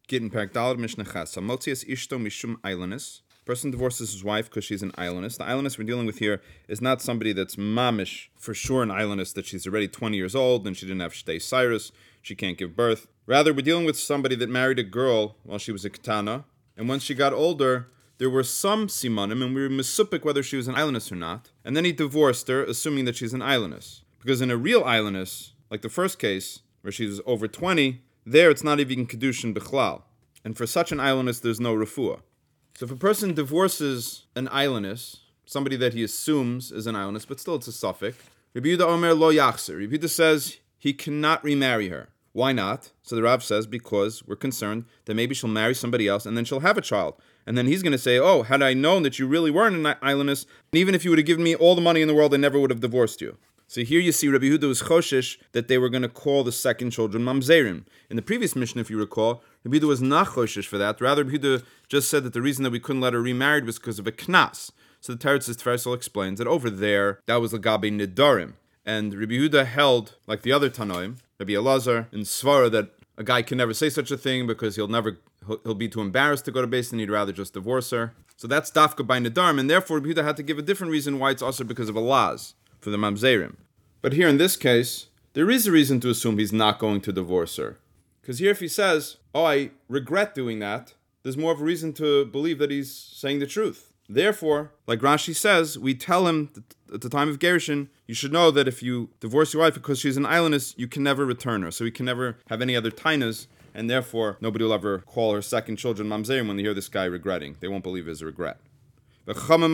Gittin Parak Daled Mishnah Ches. Motzias Ishto Mishum Eilinus. Person divorces his wife because she's an Eilinus. The Eilinus we're dealing with here is not somebody that's mamish, for sure an Eilinus, that she's already 20 years old and she didn't have Shtei Cyrus, she can't give birth. Rather, we're dealing with somebody that married a girl while she was a Ketana, and once she got older, there were some simanim, and we were misupik whether she was an Eilinus or not, and then he divorced her, assuming that she's an Eilinus. Because in a real Eilinus, like the first case, where she was over 20, there it's not even Kedushin Bichlal. And for such an Eilinus, there's no refuah. So if a person divorces an Eilinus, somebody that he assumes is an Eilinus, but still it's a suffix, Rabbi Yehuda Omer lo yachzer. Rabbi Yehuda says he cannot remarry her. Why not? So the Rav says, because we're concerned that maybe she'll marry somebody else and then she'll have a child. And then he's going to say, oh, had I known that you really weren't an Eilinus, and even if you would have given me all the money in the world, I never would have divorced you. So here you see Rabbi Yehuda was choshish that they were going to call the second children mamzerim. In the previous mission, if you recall, Rabbi Yehuda was not choshish for that. Rather, Rabbi Yehuda just said that the reason that we couldn't let her remarried was because of a knas. So the Teretz's Tversel explains that over there, that was Lagabe Nidarim. And Rabbi Yehuda held, like the other Tanoim, Rabbi Elazar and Svara, that a guy can never say such a thing because he'll be too embarrassed to go to Beis Din, he'd rather just divorce her. So that's Dafka by Nidarim, and therefore Rabbi Yehuda had to give a different reason why it's also because of a laz for the mamzerim. But here in this case, there is a reason to assume he's not going to divorce her. Because here if he says, oh, I regret doing that, there's more of a reason to believe that he's saying the truth. Therefore, like Rashi says, we tell him at the time of Gerushin, you should know that if you divorce your wife because she's an Eilinus, you can never return her. So he can never have any other tainas, and therefore nobody will ever call her second children mamzerim when they hear this guy regretting. They won't believe his regret. The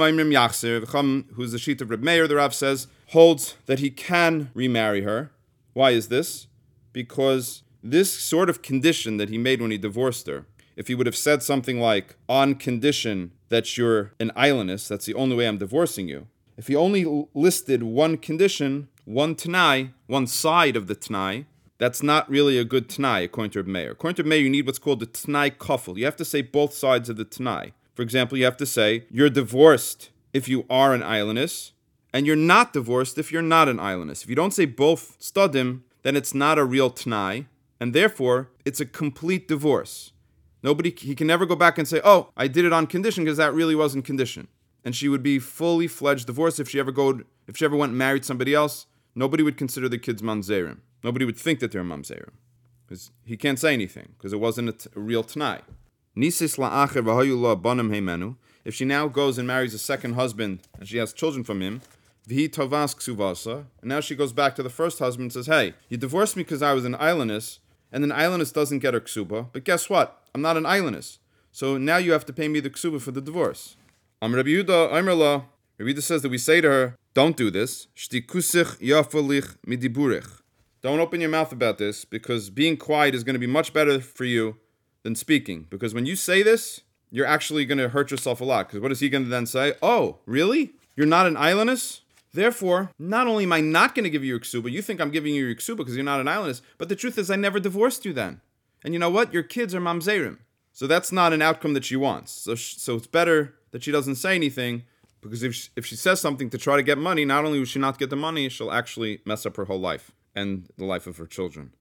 Chacham, who's the sheet of Reb Meir, the Rav says, holds that he can remarry her. Why is this? Because this sort of condition that he made when he divorced her, if he would have said something like, on condition that you're an Eilinus, that's the only way I'm divorcing you. If he only listed one condition, one Tanai, one side of the Tanai, that's not really a good Tanai, according to Reb Meir. According to Reb Meir, you need what's called the Tanai Kofel. You have to say both sides of the Tanai. For example, you have to say, you're divorced if you are an Eilinus, and you're not divorced if you're not an Eilinus. If you don't say both stadim, then it's not a real Tanai, and therefore, it's a complete divorce. He can never go back and say, oh, I did it on condition, because that really wasn't condition. And she would be fully fledged divorced if she ever went and married somebody else. Nobody would consider the kids mamzerim. Nobody would think that they're mamzerim. Because he can't say anything, because it wasn't a real Tanai. Nisis la'acher v'hayu lo abanim heimenu. If she now goes and marries a second husband and she has children from him, v'hi tovas ksuvasa, and now she goes back to the first husband and says, hey, you divorced me because I was an Eilinus, and an Eilinus doesn't get her ksuba, but guess what? I'm not an Eilinus. So now you have to pay me the ksuba for the divorce. Rabbi Yehuda says that we say to her, don't do this. Shtikusich yafalich midiburich. Don't open your mouth about this, because being quiet is going to be much better for you than speaking. Because when you say this, you're actually going to hurt yourself a lot. Because what is he going to then say? Oh, really? You're not an Eilinus? Therefore, not only am I not going to give you your ksuba, you think I'm giving you your ksuba because you're not an Eilinus, but the truth is I never divorced you then. And you know what? Your kids are mamzerim. So that's not an outcome that she wants. So it's better that she doesn't say anything, because if she says something to try to get money, not only will she not get the money, she'll actually mess up her whole life and the life of her children.